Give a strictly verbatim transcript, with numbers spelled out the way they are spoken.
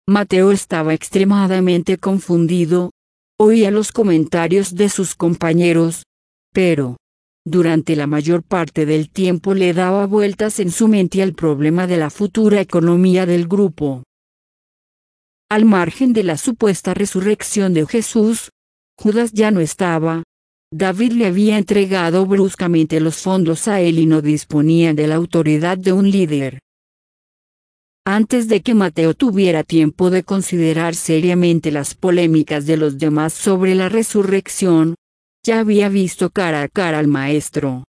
Mateo estaba extremadamente confundido. Oía los comentarios de sus compañeros, pero, durante la mayor parte del tiempo le daba vueltas en su mente al problema de la futura economía del grupo. Al margen de la supuesta resurrección de Jesús, Judas ya no estaba. David le había entregado bruscamente los fondos a él y no disponía de la autoridad de un líder. Antes de que Mateo tuviera tiempo de considerar seriamente las polémicas de los demás sobre la resurrección, ya había visto cara a cara al Maestro.